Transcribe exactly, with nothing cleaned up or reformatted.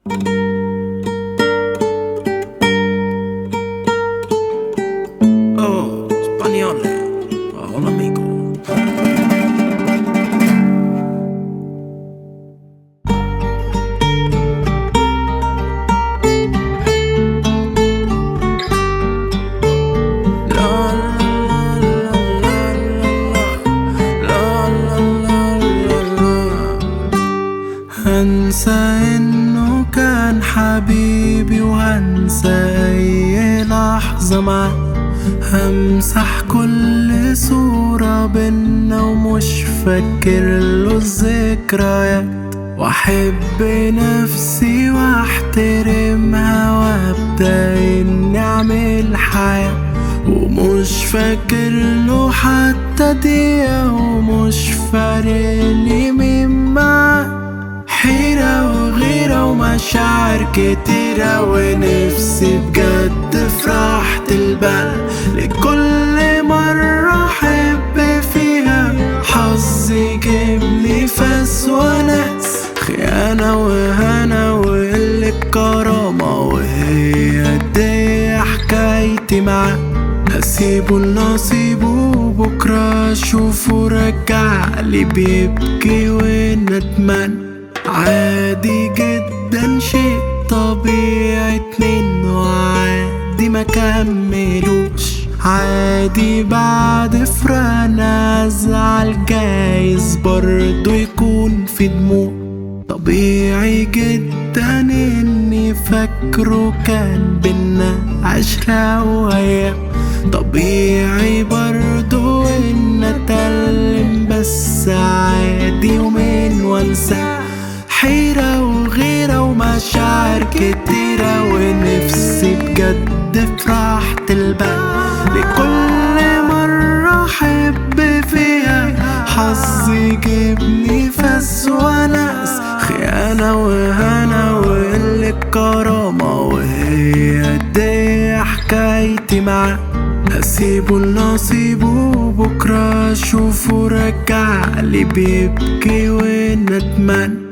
Oh, spagnolo. Hola, amigo. هنسى انه كان حبيبي وهنسى اي لحظة معاه. همسح كل صورة بينا ومش فاكر له الذكريات، واحب نفسي واحترمها وابدأ اني اعمل حياة، ومش فاكر له حتى دقيقة ومش فارقلي مين معاه. حيرة وغيرة ومشاعر كتيرة ونفسي بجد في راحة البال، لكل مرة أحب فيها حظي يجيبلي فاس وناس. خيانة وهنا وقلة كرامة وهي دي حكايتي معاه. هسيبه لنصيبه بكرة اشوفه رجعلي بيبكي وندمان. عادي جدا شيء طبيعي اتنين وعادي ما كملوش. عادي بعد فراق ازعل جايز برضو يكون في دموع. طبيعي جدا اني فاكره كان بينا عشرة وايام. طبيعي برضو ان اتألم بس عادي يومين وانساه. حيرة وغيرة ومشاعر كتيرة ونفسي بجد في راحة البال، لكل مرة أحب فيها حظي يجيبني فاس وناس. خيانة وهنا وقلة كرامة وهي دي حكايتي معاه. هسيبه لنصيبه بكرة اشوفه رجعلي بيبكي وندمان.